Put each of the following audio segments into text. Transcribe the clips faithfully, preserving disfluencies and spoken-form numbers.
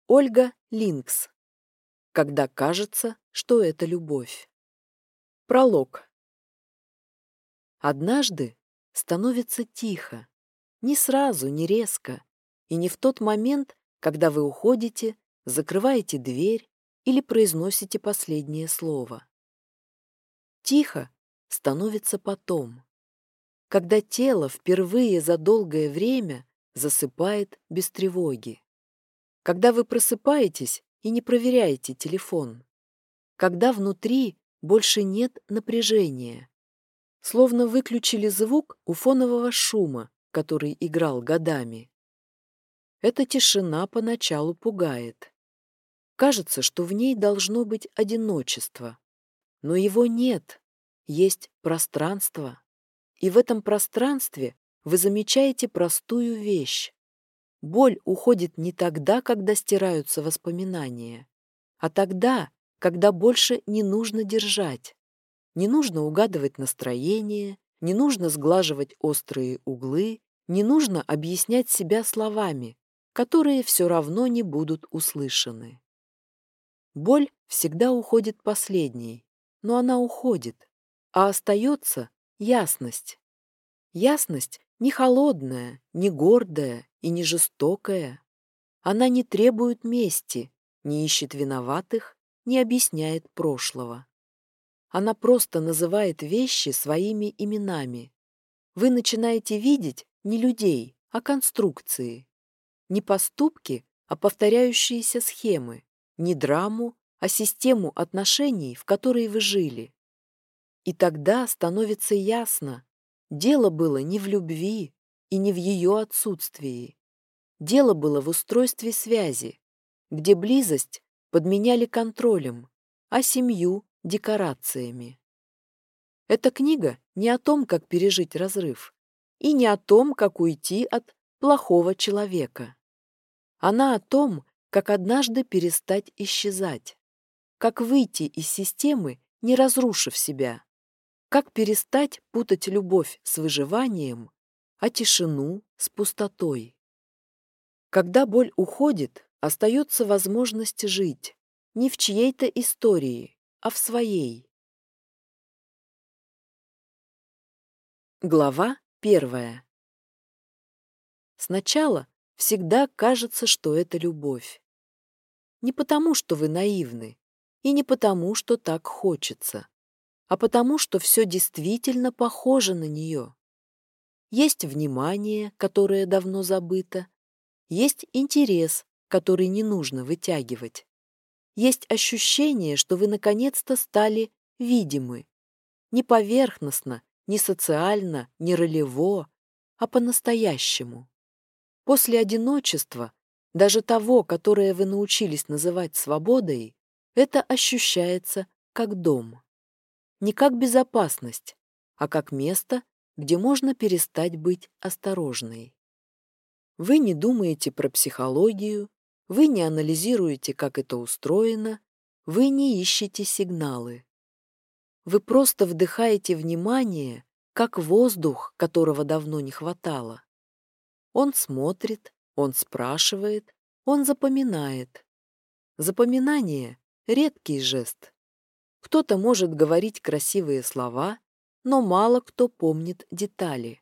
Ольга Линкс. Когда кажется, что это любовь. Пролог. Однажды становится тихо. Не сразу, не резко. И не в тот момент, когда вы уходите, закрываете дверь или произносите последнее слово. Тихо становится потом, когда тело впервые за долгое время засыпает без тревоги. Когда вы просыпаетесь и не проверяете телефон. Когда внутри больше нет напряжения. Словно выключили звук у фонового шума, который играл годами. Эта тишина поначалу пугает. Кажется, что в ней должно быть одиночество. Но его нет, есть пространство. И в этом пространстве вы замечаете простую вещь. Боль уходит не тогда, когда стираются воспоминания, а тогда, когда больше не нужно держать. Не нужно угадывать настроение, не нужно сглаживать острые углы, не нужно объяснять себя словами, которые все равно не будут услышаны. Боль всегда уходит последней, но она уходит, а остается ясность. Ясность не холодная, не гордая и не жестокая. Она не требует мести, не ищет виноватых, не объясняет прошлого. Она просто называет вещи своими именами. Вы начинаете видеть не людей, а конструкции. Не поступки, а повторяющиеся схемы. Не драму, а систему отношений, в которой вы жили. И тогда становится ясно, дело было не в любви и не в ее отсутствии. Дело было в устройстве связи, где близость подменяли контролем, а семью – декорациями. Эта книга не о том, как пережить разрыв, и не о том, как уйти от плохого человека. Она о том, как однажды перестать исчезать, как выйти из системы, не разрушив себя, как перестать путать любовь с выживанием, а тишину с пустотой. Когда боль уходит, остается возможность жить не в чьей-то истории, а в своей. Глава первая. Сначала всегда кажется, что это любовь. Не потому, что вы наивны, и не потому, что так хочется, а потому, что все действительно похоже на нее. Есть внимание, которое давно забыто, есть интерес, который не нужно вытягивать. Есть ощущение, что вы наконец-то стали видимы. Не поверхностно, не социально, не ролево, а по-настоящему. После одиночества, даже того, которое вы научились называть свободой, это ощущается как дом. Не как безопасность, а как место, где можно перестать быть осторожной. Вы не думаете про психологию, вы не анализируете, как это устроено, вы не ищете сигналы. Вы просто вдыхаете внимание, как воздух, которого давно не хватало. Он смотрит, он спрашивает, он запоминает. Запоминание — редкий жест. Кто-то может говорить красивые слова, но мало кто помнит детали.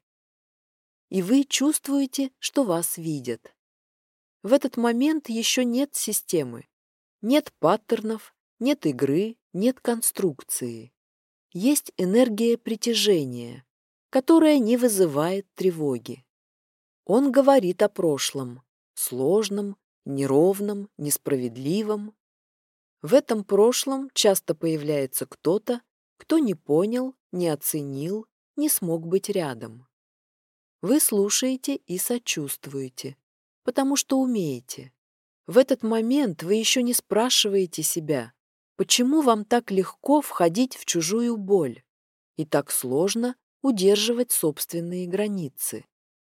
И вы чувствуете, что вас видят. В этот момент еще нет системы, нет паттернов, нет игры, нет конструкции. Есть энергия притяжения, которая не вызывает тревоги. Он говорит о прошлом, сложном, неровном, несправедливом. В этом прошлом часто появляется кто-то, кто не понял, не оценил, не смог быть рядом. Вы слушаете и сочувствуете, потому что умеете. В этот момент вы еще не спрашиваете себя, почему вам так легко входить в чужую боль и так сложно удерживать собственные границы.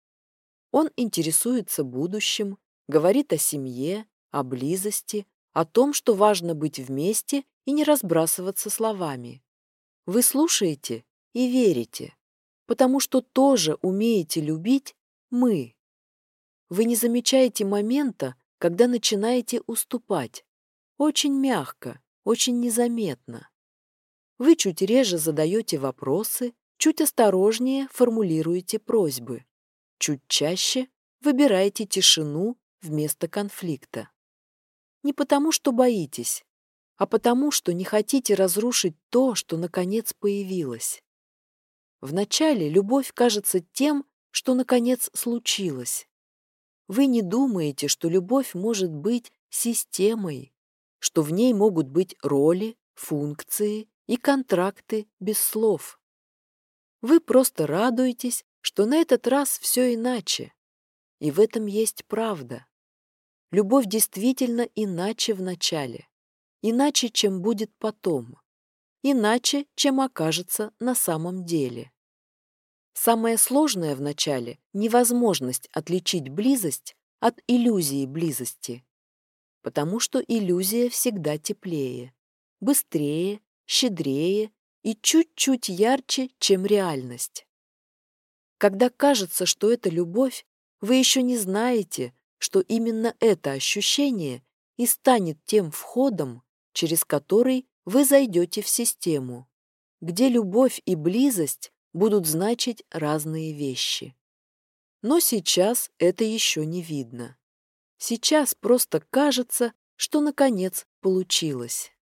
Он интересуется будущим, говорит о семье, о близости, о том, что важно быть вместе и не разбрасываться словами. Вы слушаете и верите, потому что тоже умеете любить мы. Вы не замечаете момента, когда начинаете уступать. Очень мягко, очень незаметно. Вы чуть реже задаете вопросы, чуть осторожнее формулируете просьбы, чуть чаще выбираете тишину вместо конфликта. Не потому, что боитесь, а потому, что не хотите разрушить то, что наконец появилось. Вначале любовь кажется тем, что наконец случилось. Вы не думаете, что любовь может быть системой, что в ней могут быть роли, функции и контракты без слов. Вы просто радуетесь, что на этот раз все иначе. И в этом есть правда. Любовь действительно иначе в начале, иначе, чем будет потом, иначе, чем окажется на самом деле. Самое сложное в начале – невозможность отличить близость от иллюзии близости, потому что иллюзия всегда теплее, быстрее, щедрее и чуть-чуть ярче, чем реальность. Когда кажется, что это любовь, вы еще не знаете, что именно это ощущение и станет тем входом, через который вы зайдете в систему, где любовь и близость будут значить разные вещи. Но сейчас это еще не видно. Сейчас просто кажется, что наконец получилось.